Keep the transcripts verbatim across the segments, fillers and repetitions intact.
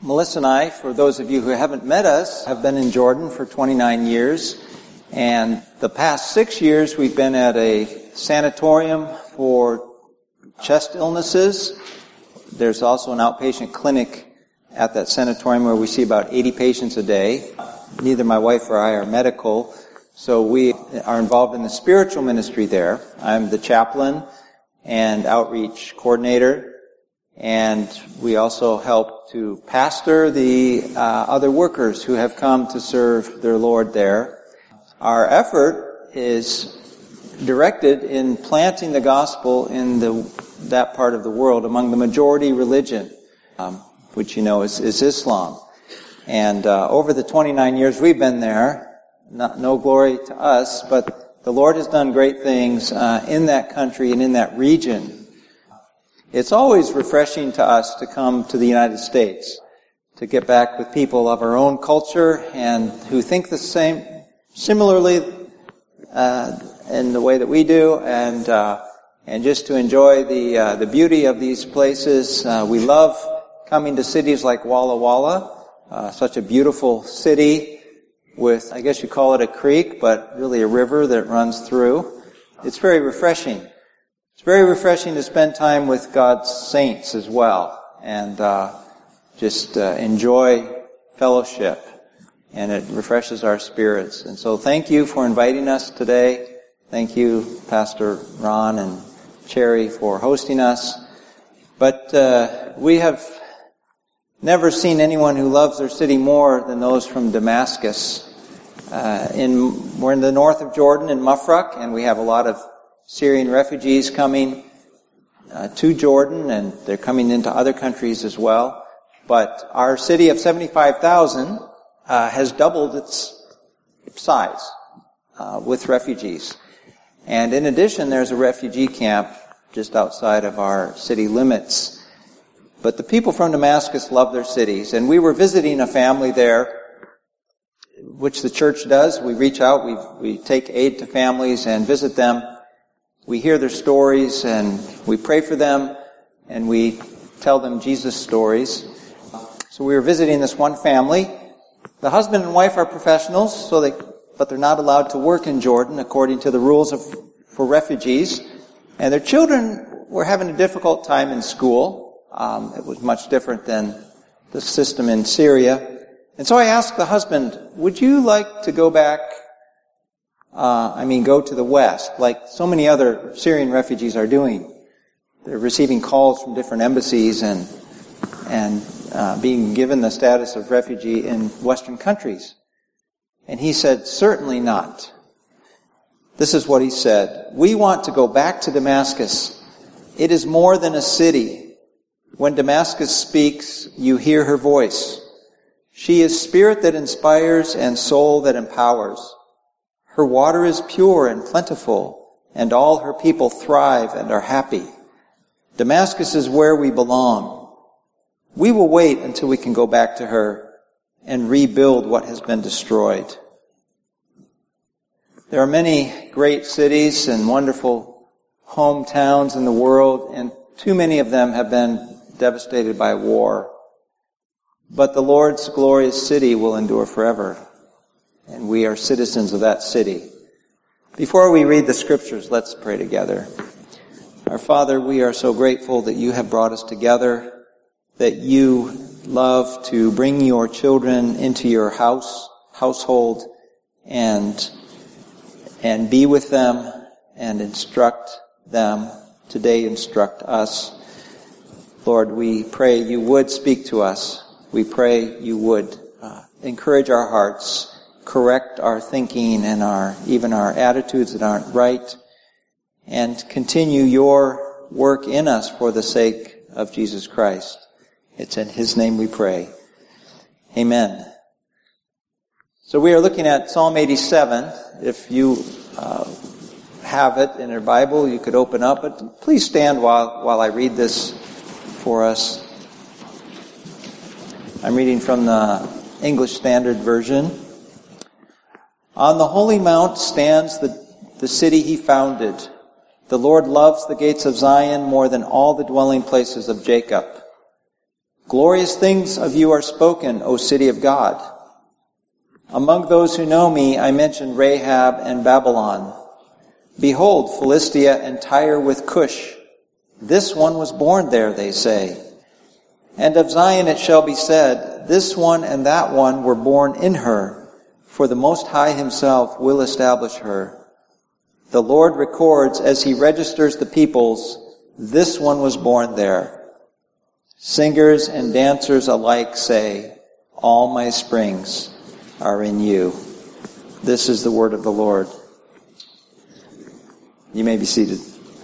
Melissa and I, for those of you who haven't met us, have been in Jordan for twenty-nine years. And the past six years we've been at a sanatorium for chest illnesses. There's also an outpatient clinic at that sanatorium where we see about eighty patients a day. Neither my wife or I are medical, so we are involved in the spiritual ministry there. I'm the chaplain and outreach coordinator. And we also help to pastor the uh, other workers who have come to serve their Lord there. Our effort is directed in planting the gospel in the that part of the world among the majority religion, um, which you know is, is Islam. And uh, over the twenty-nine years we've been there, not, no glory to us, but the Lord has done great things uh, in that country and in that region. It's always refreshing to us to come to the United States, to get back with people of our own culture and who think the same, similarly uh, in the way that we do, and uh, and just to enjoy the uh, the beauty of these places. Uh, we love coming to cities like Walla Walla, uh, such a beautiful city with, I guess you call it a creek, but really a river that runs through. It's very refreshing. It's very refreshing to spend time with God's saints as well, and uh, just uh, enjoy fellowship, and it refreshes our spirits. And so thank you for inviting us today. Thank you, Pastor Ron and Cherry, for hosting us. But uh, we have never seen anyone who loves their city more than those from Damascus. Uh, in we're in the north of Jordan, in Mufraq, and we have a lot of Syrian refugees coming uh, to Jordan, and they're coming into other countries as well. But our city of seventy-five thousand uh, has doubled its size uh, with refugees. And in addition, there's a refugee camp just outside of our city limits. But the people from Damascus love their cities, and we were visiting a family there, which the church does. We reach out, we we take aid to families and visit them. We hear their stories, and we pray for them, and we tell them Jesus stories. So we were visiting this one family. The husband and wife are professionals, so they, but they're not allowed to work in Jordan according to the rules of for refugees. And their children were having a difficult time in school. Um, it was much different than the system in Syria. And so I asked the husband, would you like to go back Uh, I mean, go to the West, like so many other Syrian refugees are doing. They're receiving calls from different embassies and and uh, being given the status of refugee in Western countries. And he said, certainly not. This is what he said. We want to go back to Damascus. It is more than a city. When Damascus speaks, you hear her voice. She is spirit that inspires and soul that empowers. Her water is pure and plentiful, and all her people thrive and are happy. Damascus is where we belong. We will wait until we can go back to her and rebuild what has been destroyed. There are many great cities and wonderful hometowns in the world, and too many of them have been devastated by war. But the Lord's glorious city will endure forever. And we are citizens of that city. Before we read the scriptures, let's pray together. Our Father, we are so grateful that you have brought us together, that you love to bring your children into your house, household, and, and be with them and instruct them. Today, instruct us. Lord, we pray you would speak to us. We pray you would uh, encourage our hearts, correct our thinking and our even our attitudes that aren't right, and continue your work in us for the sake of Jesus Christ. It's in his name we pray. Amen. So we are looking at Psalm eighty-seven. If you uh, have it in your Bible, you could open up it. Please stand while, while I read this for us. I'm reading from the English Standard Version. On the holy mount stands the, the city he founded. The Lord loves the gates of Zion more than all the dwelling places of Jacob. Glorious things of you are spoken, O city of God. Among those who know me, I mentioned Rahab and Babylon. Behold, Philistia and Tyre with Cush. This one was born there, they say. And of Zion it shall be said, this one and that one were born in her, for the Most High himself will establish her. The Lord records as he registers the peoples, this one was born there. Singers and dancers alike say, all my springs are in you. This is the word of the Lord. You may be seated.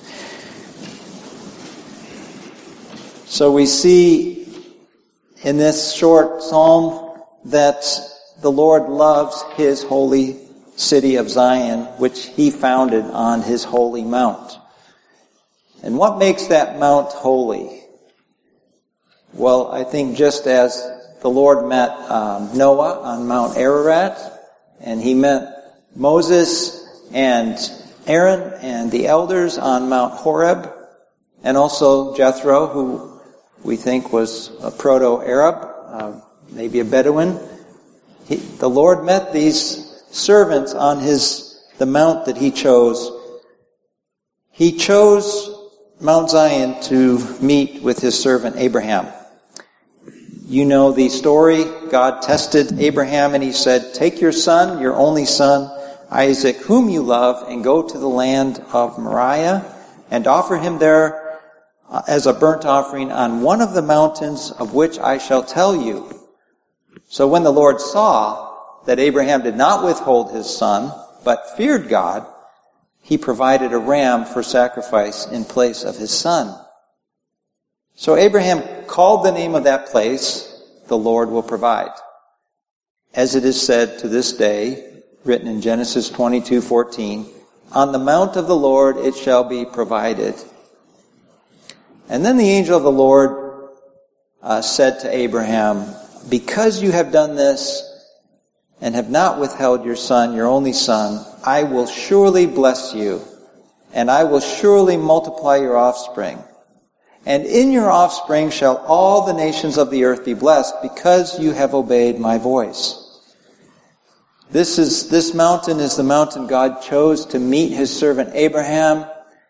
So we see in this short psalm that the Lord loves his holy city of Zion, which he founded on his holy mount. And what makes that mount holy? Well, I think just as the Lord met um, Noah on Mount Ararat, and he met Moses and Aaron and the elders on Mount Horeb, and also Jethro, who we think was a proto-Arab, uh, maybe a Bedouin. He, the Lord met these servants on his the mount that he chose. He chose Mount Zion to meet with his servant Abraham. You know the story. God tested Abraham and he said, take your son, your only son, Isaac, whom you love, and go to the land of Moriah and offer him there as a burnt offering on one of the mountains of which I shall tell you. So when the Lord saw that Abraham did not withhold his son, but feared God, he provided a ram for sacrifice in place of his son. So Abraham called the name of that place, the Lord will provide. As it is said to this day, written in Genesis twenty-two fourteen, on the mount of the Lord it shall be provided. And then the angel of the Lord uh, said to Abraham, because you have done this and have not withheld your son, your only son, I will surely bless you, and I will surely multiply your offspring. And in your offspring shall all the nations of the earth be blessed, because you have obeyed my voice. This is, this mountain is the mountain God chose to meet his servant Abraham,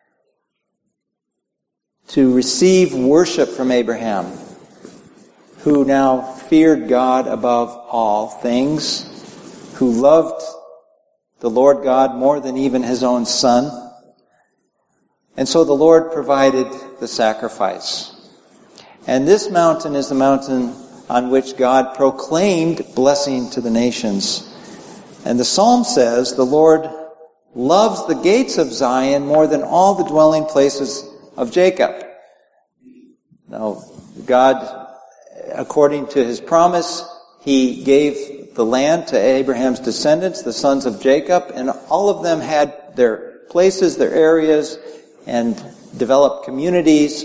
to receive worship from Abraham, who now feared God above all things, who loved the Lord God more than even his own son. And so the Lord provided the sacrifice. And this mountain is the mountain on which God proclaimed blessing to the nations. And the psalm says, the Lord loves the gates of Zion more than all the dwelling places of Jacob. Now, God, according to his promise, he gave the land to Abraham's descendants, the sons of Jacob, and all of them had their places, their areas, and developed communities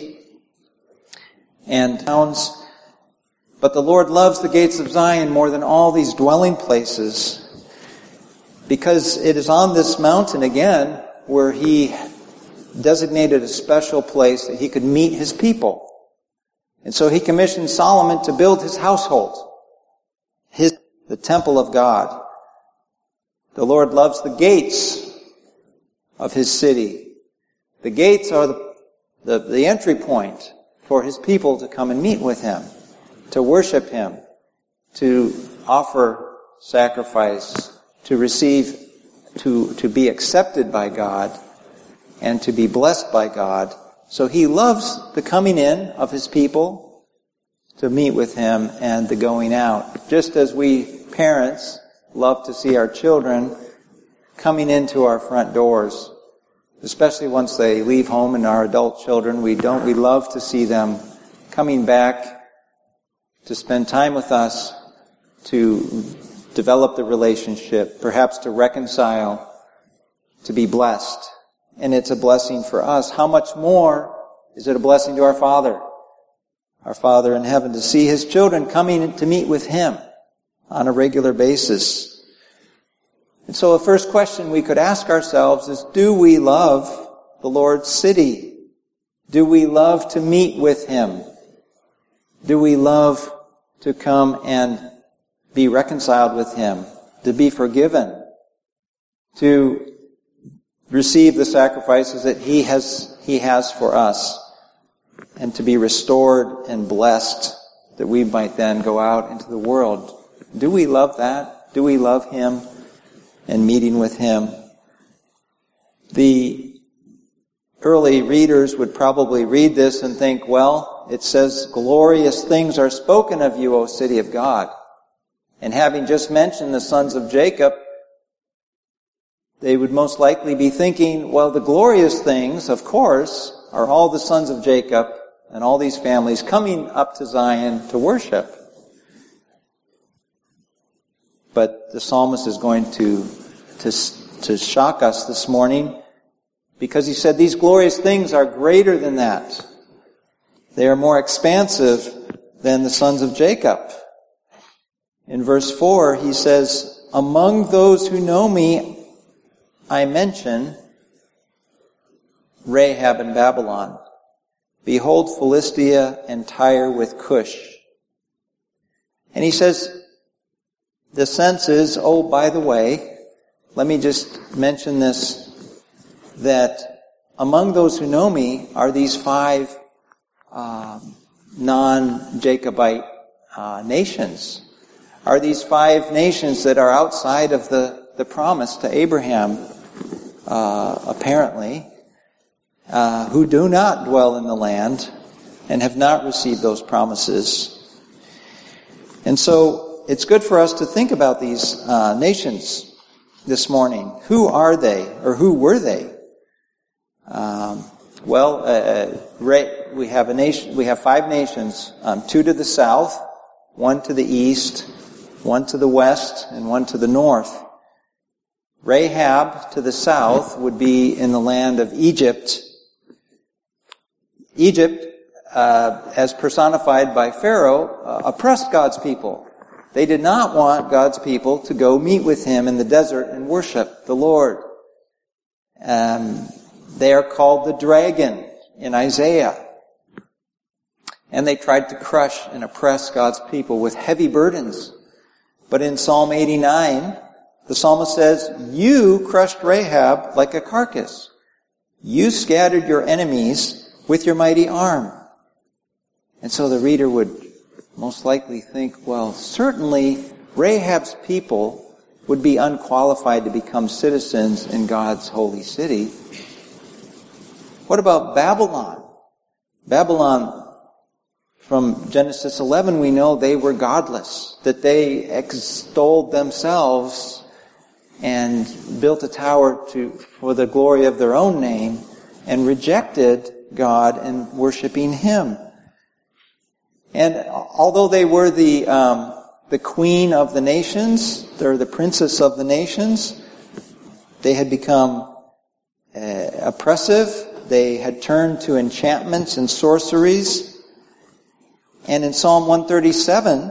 and towns. But the Lord loves the gates of Zion more than all these dwelling places, because it is on this mountain again where he designated a special place that he could meet his people. And so he commissioned Solomon to build his household, his the temple of God. The Lord loves the gates of his city. The gates are the, the, the entry point for his people to come and meet with him, to worship him, to offer sacrifice, to receive, to, to be accepted by God, and to be blessed by God. So he loves the coming in of his people to meet with him and the going out. Just as we parents love to see our children coming into our front doors, especially once they leave home and our adult children, we don't, we love to see them coming back to spend time with us, to develop the relationship, perhaps to reconcile, to be blessed. And it's a blessing for us. How much more is it a blessing to our Father, our Father in heaven, to see his children coming to meet with him on a regular basis? And so the first question we could ask ourselves is, do we love the Lord's city? Do we love to meet with him? Do we love to come and be reconciled with Him, to be forgiven, to receive the sacrifices that He has, He has for us, and to be restored and blessed, that we might then go out into the world? Do we love that? Do we love Him and meeting with Him? The early readers would probably read this and think, well, it says, glorious things are spoken of you, O city of God. And having just mentioned the sons of Jacob, they would most likely be thinking, well, the glorious things, of course, are all the sons of Jacob and all these families coming up to Zion to worship. But the psalmist is going to, to, to shock us this morning, because he said these glorious things are greater than that. They are more expansive than the sons of Jacob. In verse four, he says, among those who know me, I mention Rahab and Babylon. Behold, Philistia and Tyre with Cush. And he says, the sense is, oh, by the way, let me just mention this, that among those who know me are these five uh, non-Jacobite uh, nations. Are these five nations that are outside of the, the promise to Abraham, uh, apparently, uh, who do not dwell in the land and have not received those promises. And so it's good for us to think about these uh, nations this morning. Who are they, or who were they? Um, well, uh, right, we have a nation. We have five nations: um, two to the south, one to the east, one to the west, and one to the north. Rahab to the south would be in the land of Egypt. Egypt, uh, as personified by Pharaoh, uh, oppressed God's people. They did not want God's people to go meet with Him in the desert and worship the Lord. Um, They are called the dragon in Isaiah. And they tried to crush and oppress God's people with heavy burdens. But in Psalm eighty-nine, the psalmist says, you crushed Rahab like a carcass. You scattered your enemies with your mighty arm. And so the reader would most likely think, well, certainly Rahab's people would be unqualified to become citizens in God's holy city. What about Babylon? Babylon, from Genesis eleven, we know they were godless, that they extolled themselves and built a tower to for the glory of their own name and rejected God and worshiping Him. And although they were the um, the queen of the nations, they're the princess of the nations, they had become uh, oppressive. They had turned to enchantments and sorceries. And in Psalm one thirty-seven,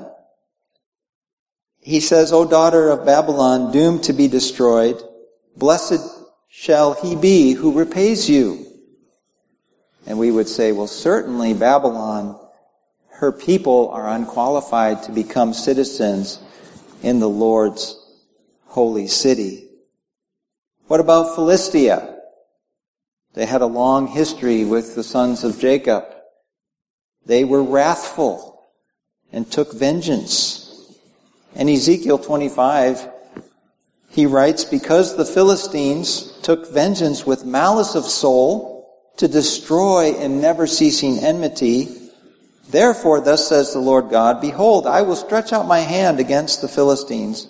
he says, O daughter of Babylon, doomed to be destroyed, blessed shall he be who repays you. And we would say, well, certainly Babylon, her people are unqualified to become citizens in the Lord's holy city. What about Philistia? They had a long history with the sons of Jacob. They were wrathful and took vengeance. In Ezekiel twenty-five, he writes, because the Philistines took vengeance with malice of soul to destroy in never-ceasing enmity, therefore thus says the Lord God, behold, I will stretch out my hand against the Philistines.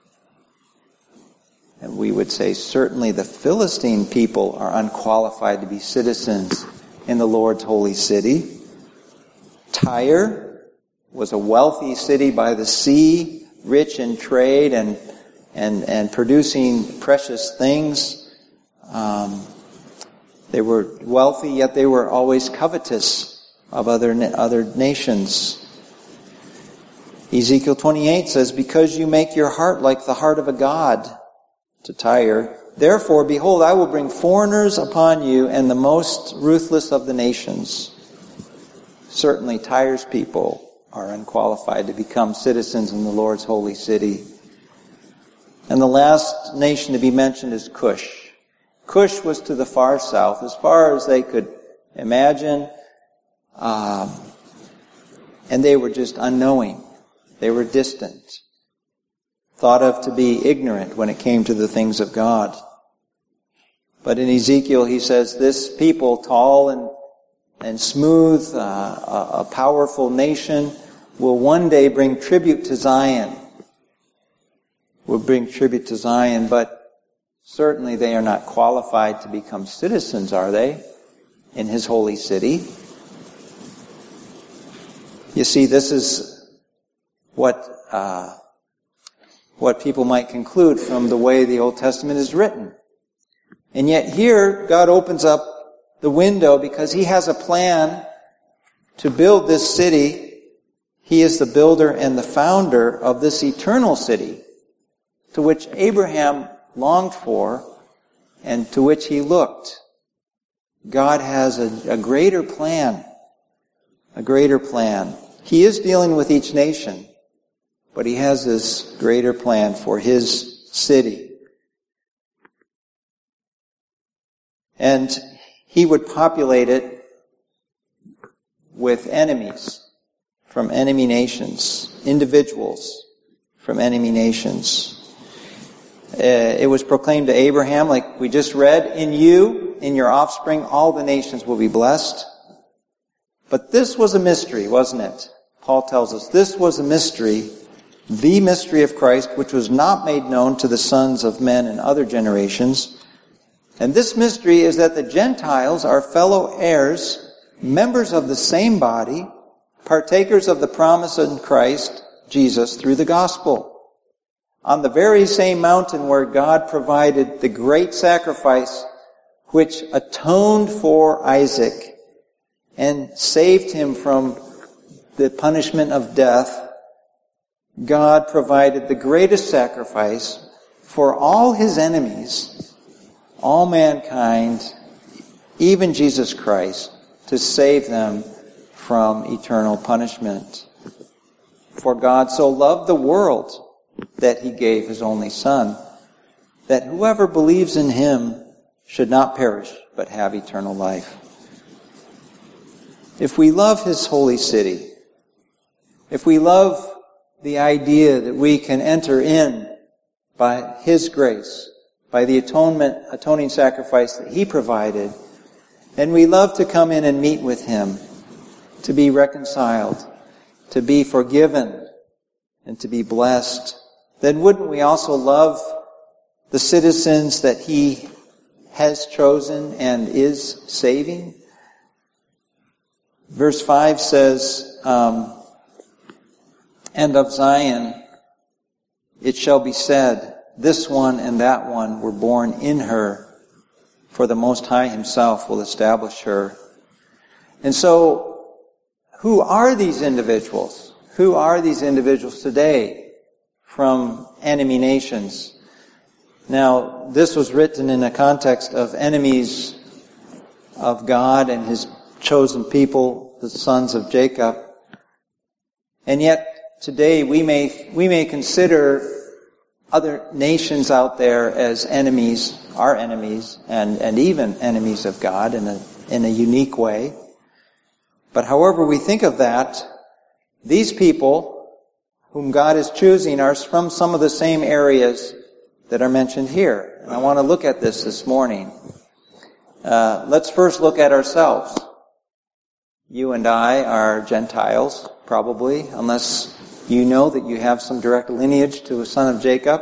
And we would say, certainly the Philistine people are unqualified to be citizens in the Lord's holy city. Tyre was a wealthy city by the sea, rich in trade and and, and producing precious things. Um, they were wealthy, yet they were always covetous of other other nations. Ezekiel twenty-eight says, because you make your heart like the heart of a god, to Tyre, therefore, behold, I will bring foreigners upon you and the most ruthless of the nations. certainly Tyre's people are unqualified to become citizens in the Lord's holy city. And the last nation to be mentioned is Cush. Cush was to the far south, as far as they could imagine, um, and they were just unknowing. They were distant, thought of to be ignorant when it came to the things of God. But in Ezekiel he says, this people, tall and, and smooth, uh, a, a powerful nation, will one day bring tribute to Zion. Will bring tribute to Zion, but certainly they are not qualified to become citizens, are they, in his holy city? You see, this is what uh, what people might conclude from the way the Old Testament is written. And yet here, God opens up the window because he has a plan to build this city. He is the builder and the founder of this eternal city, to which Abraham longed for and to which he looked. God has a, a greater plan, a greater plan. He is dealing with each nation, but he has this greater plan for his city. And he would populate it with enemies from enemy nations, individuals from enemy nations. Uh, it was proclaimed to Abraham, like we just read, in you, in your offspring, all the nations will be blessed. But this was a mystery, wasn't it? Paul tells us this was a mystery, the mystery of Christ, which was not made known to the sons of men in other generations. And this mystery is that the Gentiles are fellow heirs, members of the same body, partakers of the promise in Christ Jesus through the gospel. On the very same mountain where God provided the great sacrifice which atoned for Isaac and saved him from the punishment of death, God provided the greatest sacrifice for all his enemies, all mankind, even Jesus Christ, to save them from eternal punishment. For God so loved the world that he gave his only Son, that whoever believes in him should not perish, but have eternal life. If we love his holy city, if we love the idea that we can enter in by his grace, by the atonement, atoning sacrifice that he provided, then we love to come in and meet with him, to be reconciled, to be forgiven, and to be blessed, then wouldn't we also love the citizens that he has chosen and is saving? Verse five says, um, and of Zion it shall be said, this one and that one were born in her, for the Most High himself will establish her. And so, who are these individuals? Who are these individuals today from enemy nations? Now, this was written in a context of enemies of God and his chosen people, the sons of Jacob. And yet, today we may we may consider other nations out there as enemies, our enemies, and, and even enemies of God in a in a unique way. But however we think of that, these people whom God is choosing are from some of the same areas that are mentioned here. And I want to look at this this morning. Uh, let's first look at ourselves. You and I are Gentiles, probably, unless you know that you have some direct lineage to a son of Jacob.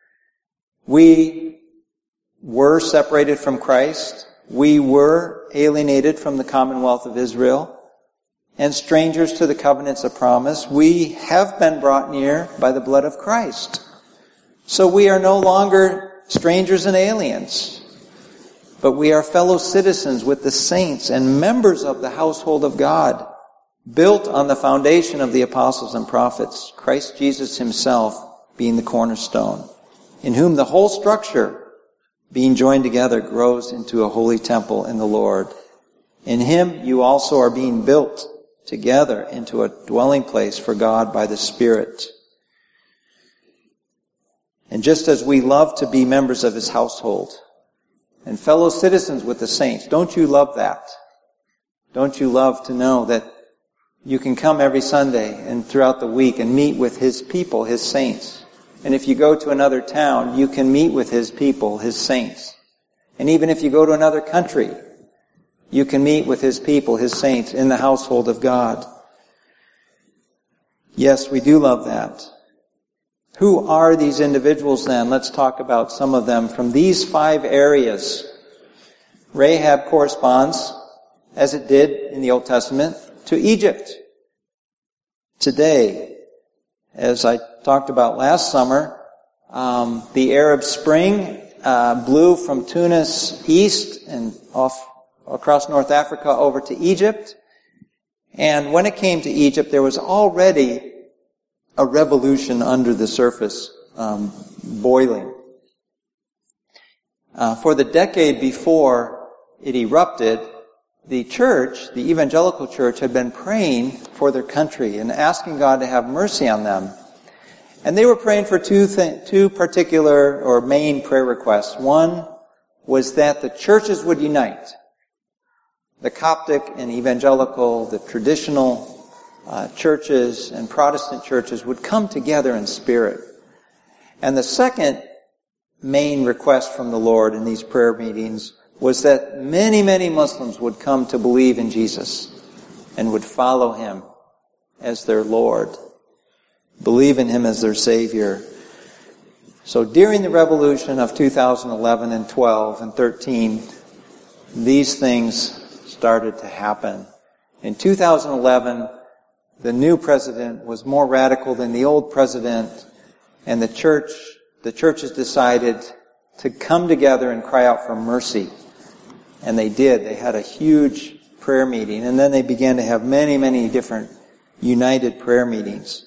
We were separated from Christ. We were alienated from the commonwealth of Israel and strangers to the covenants of promise. We have been brought near by the blood of Christ. So we are no longer strangers and aliens, but we are fellow citizens with the saints and members of the household of God, built on the foundation of the apostles and prophets, Christ Jesus himself being the cornerstone, in whom the whole structure, being joined together, grows into a holy temple in the Lord. In him you also are being built together into a dwelling place for God by the Spirit. And just as we love to be members of His household and fellow citizens with the saints, don't you love that? Don't you love to know that you can come every Sunday and throughout the week and meet with His people, His saints? And if you go to another town, you can meet with His people, His saints. And even if you go to another country, you can meet with His people, His saints, in the household of God. Yes, we do love that. Who are these individuals then? Let's talk about some of them from these five areas. Rahab corresponds, as it did in the Old Testament, to Egypt. Today, as I talked about last summer, um, the Arab Spring uh, blew from Tunis east and off across North Africa over to Egypt. And when it came to Egypt, there was already a revolution under the surface, um, boiling. Uh, for the decade before it erupted, the church, the evangelical church, had been praying for their country and asking God to have mercy on them. And they were praying for two th- two particular or main prayer requests. One was that the churches would unite. The Coptic and evangelical, the traditional uh, churches and Protestant churches would come together in spirit. And the second main request from the Lord in these prayer meetings was that many, many Muslims would come to believe in Jesus and would follow Him as their Lord, believe in Him as their Savior. So during the revolution of two thousand eleven and twelve and thirteen, these things started to happen. In two thousand eleven, the new president was more radical than the old president, and the church, the churches decided to come together and cry out for mercy. And they did. They had a huge prayer meeting, and then they began to have many, many different united prayer meetings.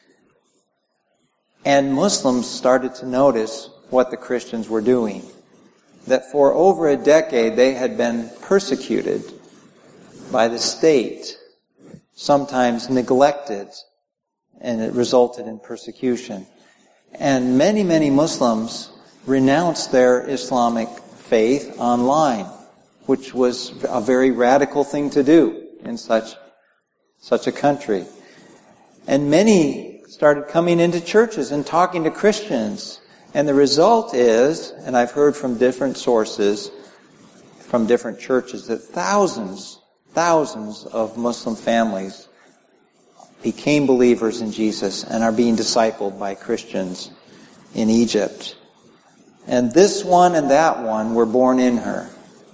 And Muslims started to notice what the Christians were doing. That for over a decade they had been persecuted by the state, sometimes neglected, and it resulted in persecution. And many, many Muslims renounced their Islamic faith online, which was a very radical thing to do in such, such a country. And many started coming into churches and talking to Christians. And the result is, and I've heard from different sources, from different churches, that thousands, thousands of Muslim families became believers in Jesus and are being discipled by Christians in Egypt. And this one and that one were born in her.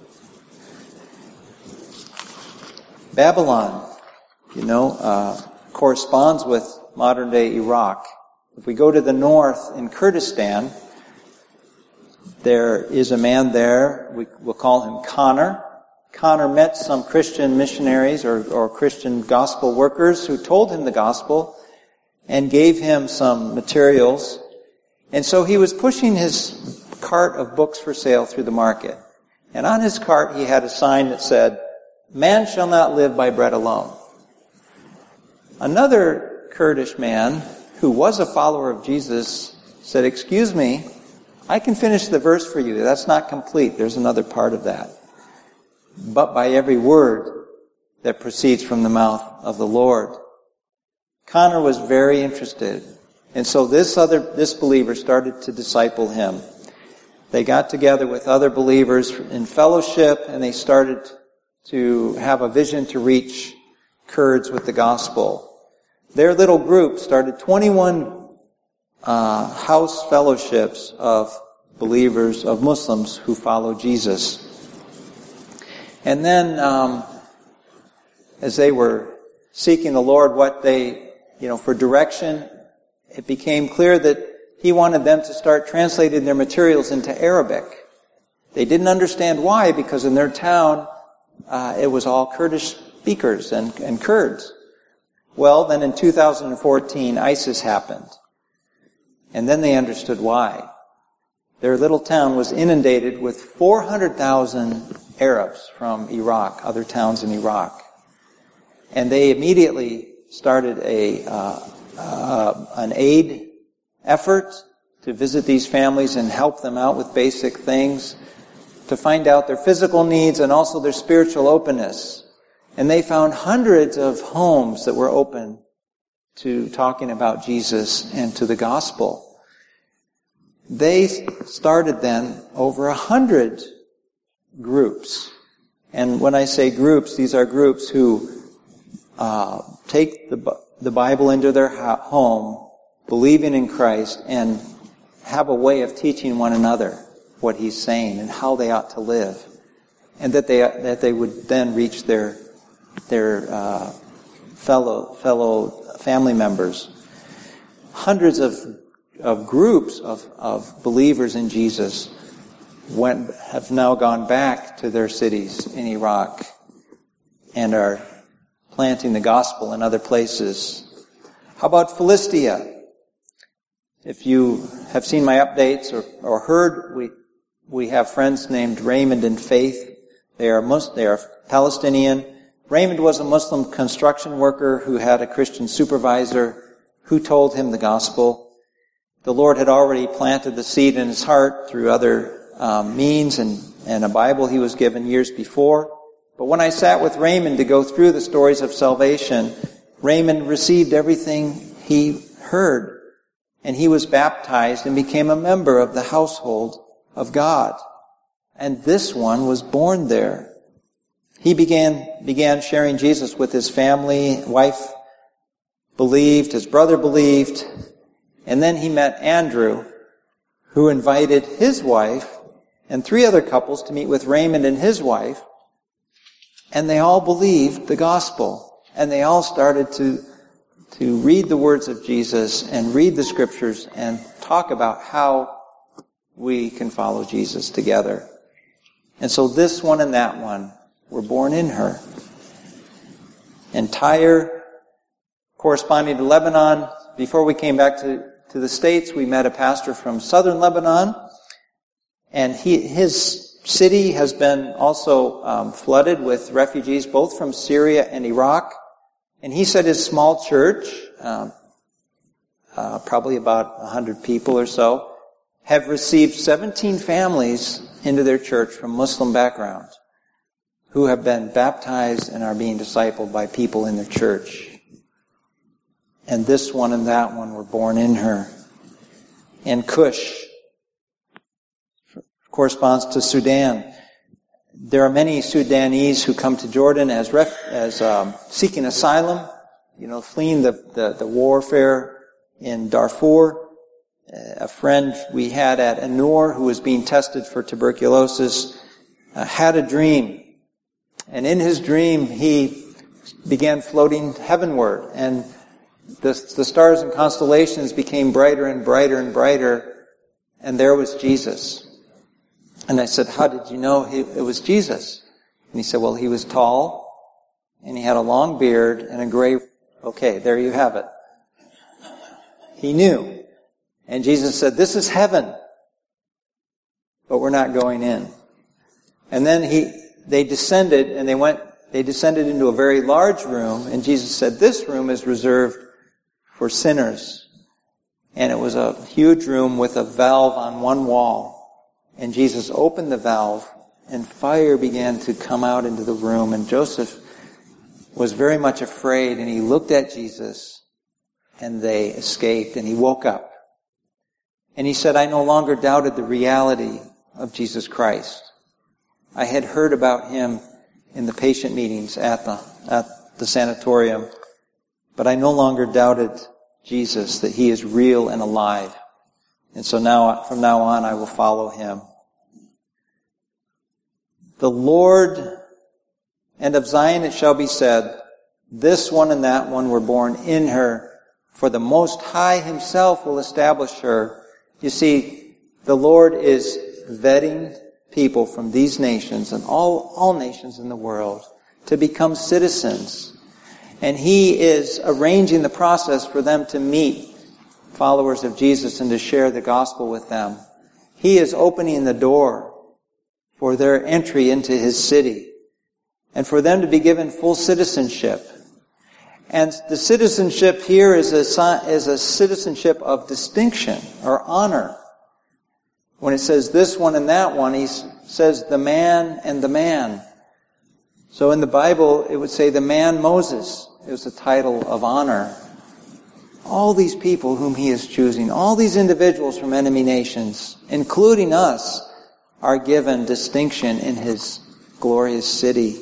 Babylon, you know, uh, corresponds with modern-day Iraq. If we go to the north in Kurdistan, there is a man there, we, we'll call him Connor. Connor met some Christian missionaries or, or Christian gospel workers who told him the gospel and gave him some materials. And so he was pushing his cart of books for sale through the market. And on his cart he had a sign that said, "Man shall not live by bread alone." Another Kurdish man who was a follower of Jesus said, "Excuse me, I can finish the verse for you. That's not complete. There's another part of that. But by every word that proceeds from the mouth of the Lord." Connor was very interested. And so this other, this believer started to disciple him. They got together with other believers in fellowship, and they started to have a vision to reach Kurds with the gospel. Their little group started twenty-one uh, house fellowships of believers, of Muslims who follow Jesus. And then, um, as they were seeking the Lord, what they, you know, for direction, it became clear that He wanted them to start translating their materials into Arabic. They didn't understand why, because in their town, uh, it was all Kurdish speakers and, and Kurds. Well, then in two thousand fourteen, ISIS happened. And then they understood why. Their little town was inundated with four hundred thousand Arabs from Iraq, other towns in Iraq. And they immediately started a uh, uh, an aid effort to visit these families and help them out with basic things, to find out their physical needs and also their spiritual openness. And they found hundreds of homes that were open to talking about Jesus and to the gospel. They started then over a hundred groups. And when I say groups, these are groups who uh, take the, the Bible into their home, believing in Christ, and have a way of teaching one another what He's saying and how they ought to live, and that they that they would then reach their their uh, fellow fellow family members. Hundreds of of groups of of believers in Jesus went have now gone back to their cities in Iraq and are planting the gospel in other places. How about Philistia? If you have seen my updates or, or heard, we we have friends named Raymond and Faith. They are Mus- they are Palestinian. Raymond was a Muslim construction worker who had a Christian supervisor who told him the gospel. The Lord had already planted the seed in his heart through other um, means and, and a Bible he was given years before. But when I sat with Raymond to go through the stories of salvation, Raymond received everything he heard. And he was baptized and became a member of the household of God. And this one was born there. He began began sharing Jesus with his family. Wife believed, his brother believed. And then he met Andrew, who invited his wife and three other couples to meet with Raymond and his wife. And they all believed the gospel. And they all started to to read the words of Jesus and read the scriptures and talk about how we can follow Jesus together. And so this one and that one were born in her. And Tyre, corresponding to Lebanon, before we came back to, to the States, we met a pastor from southern Lebanon. And he, his city has been also um, flooded with refugees, both from Syria and Iraq. And he said his small church, um, uh, probably about a hundred people or so, have received seventeen families into their church from Muslim background who have been baptized and are being discipled by people in their church. And this one and that one were born in her. And Cush corresponds to Sudan. There are many Sudanese who come to Jordan as ref, as um, seeking asylum, you know, fleeing the, the, the warfare in Darfur. A friend we had at Anur, who was being tested for tuberculosis, uh, had a dream. And in his dream, he began floating heavenward. And the, the stars and constellations became brighter and brighter and brighter. And there was Jesus. And I said, how did you know he, it was Jesus? And he said, well, he was tall, and he had a long beard and a gray... Okay, there you have it. He knew. And Jesus said, this is heaven, but we're not going in. And then he, they descended, and they went, they descended into a very large room, and Jesus said, this room is reserved for sinners. And it was a huge room with a valve on one wall. And Jesus opened the valve, and fire began to come out into the room. And Joseph was very much afraid, and he looked at Jesus, and they escaped, and he woke up. And he said, I no longer doubted the reality of Jesus Christ. I had heard about him in the patient meetings at the, at the sanatorium, but I no longer doubted Jesus, that he is real and alive. And so now, from now on, I will follow him. The Lord, and of Zion it shall be said, this one and that one were born in her, for the Most High himself will establish her. You see, the Lord is vetting people from these nations and all, all nations in the world to become citizens. And he is arranging the process for them to meet followers of Jesus and to share the gospel with them. He is opening the door for their entry into his city and for them to be given full citizenship And the citizenship here is a, is a citizenship of distinction or honor. When it says this one and that one, he says the man and the man. So in the Bible, it would say the man Moses. It was a title of honor. All these people whom he is choosing, all these individuals from enemy nations, including us, are given distinction in his glorious city.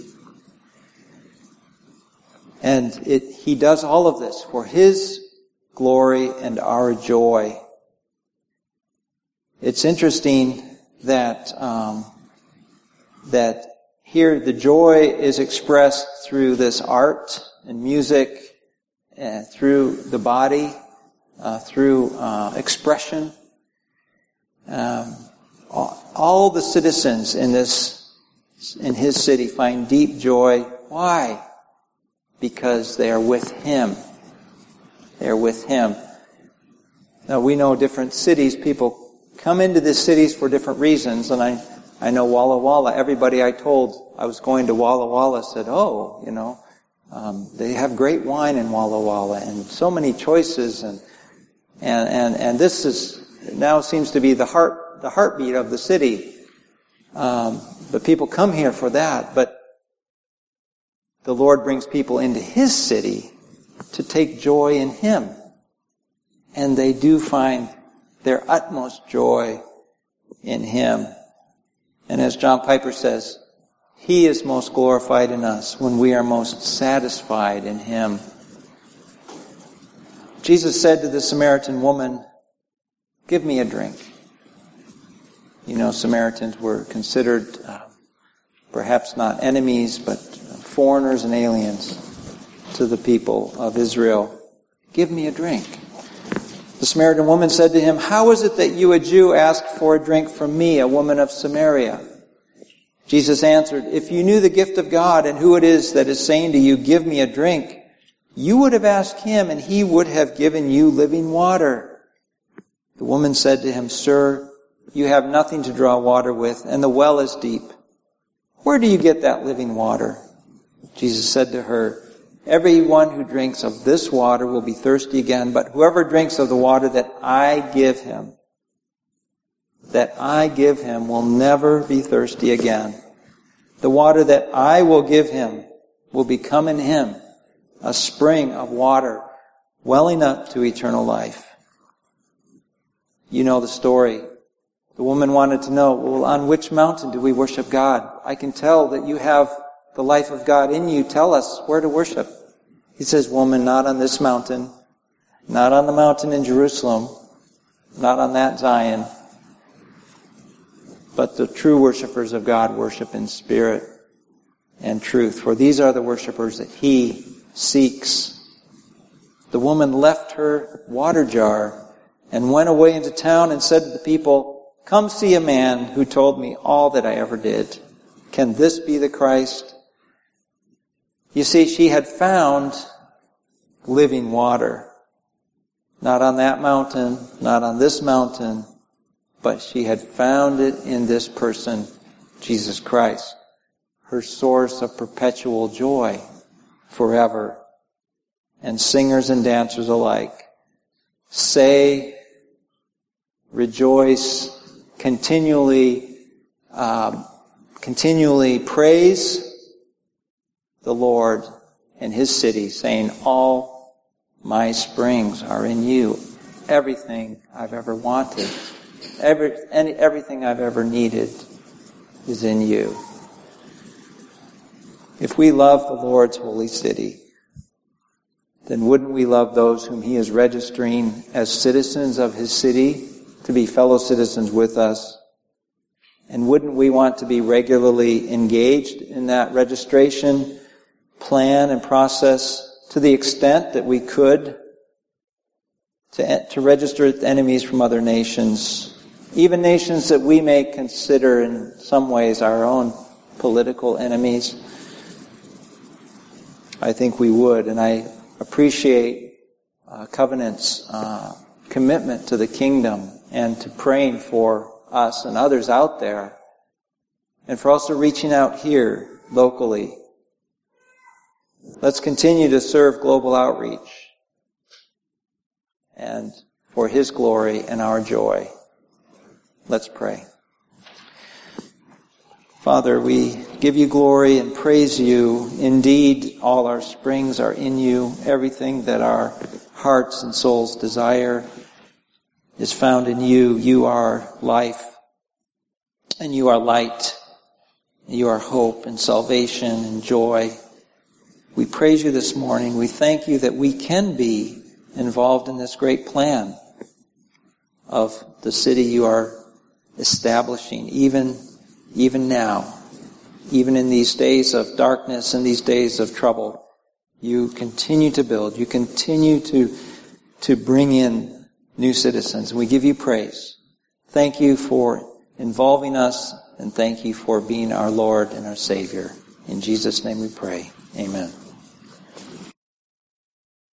And it, he does all of this for his glory and our joy. It's interesting that um, that here the joy is expressed through this art and music, uh, through the body, uh, through uh, expression. Um, all, all the citizens in this in his city find deep joy. Why? Because they are with him. They are with him. Now we know different cities, people come into the cities for different reasons, and I, I know Walla Walla, everybody I told I was going to Walla Walla said, oh, you know, um, they have great wine in Walla Walla, and so many choices, and, and, and, and this is, now seems to be the heart, the heartbeat of the city. Um, but people come here for that, but the Lord brings people into his city to take joy in him. And they do find their utmost joy in him. And as John Piper says, he is most glorified in us when we are most satisfied in him. Jesus said to the Samaritan woman, give me a drink. You know, Samaritans were considered uh, perhaps not enemies, but foreigners and aliens to the people of Israel. Give me a drink. The Samaritan woman said to him, how is it that you, a Jew, ask for a drink from me, a woman of Samaria? Jesus answered, if you knew the gift of God and who it is that is saying to you, give me a drink, you would have asked him and he would have given you living water. The woman said to him, sir, you have nothing to draw water with, and the well is deep. Where do you get that living water? Jesus said to her, everyone who drinks of this water will be thirsty again, but whoever drinks of the water that I give him, that I give him will never be thirsty again. The water that I will give him will become in him a spring of water welling up to eternal life. You know the story. The woman wanted to know, well, on which mountain do we worship God? I can tell that you have the life of God in you. Tell us where to worship. He says, woman, not on this mountain, not on the mountain in Jerusalem, not on that Zion, but the true worshipers of God worship in spirit and truth, for these are the worshipers that he seeks. The woman left her water jar and went away into town and said to the people, come see a man who told me all that I ever did. Can this be the Christ? You see, she had found living water. Not on that mountain, not on this mountain, but she had found it in this person, Jesus Christ, her source of perpetual joy forever. And singers and dancers alike say, rejoice, continually, uh, continually praise the Lord and his city, saying, all my springs are in you. Everything I've ever wanted, every, any, everything I've ever needed is in you. If we love the Lord's holy city, then wouldn't we love those whom he is registering as citizens of his city to be fellow citizens with us? And wouldn't we want to be regularly engaged in that registration plan and process to the extent that we could to, to register enemies from other nations, even nations that we may consider in some ways our own political enemies? I think we would, and I appreciate uh, Covenant's uh, commitment to the kingdom and to praying for us and others out there, and for also reaching out here locally. Let's continue to serve global outreach and for His glory and our joy. Let's pray. Father, we give you glory and praise you. Indeed, all our springs are in you. Everything that our hearts and souls desire is found in you. You are life, and you are light. You are hope and salvation and joy. We praise you this morning. We thank you that we can be involved in this great plan of the city you are establishing, even Even now, even in these days of darkness and these days of trouble, you continue to build. You continue to, to bring in new citizens. We give you praise. Thank you for involving us, and thank you for being our Lord and our Savior. In Jesus' name we pray. Amen.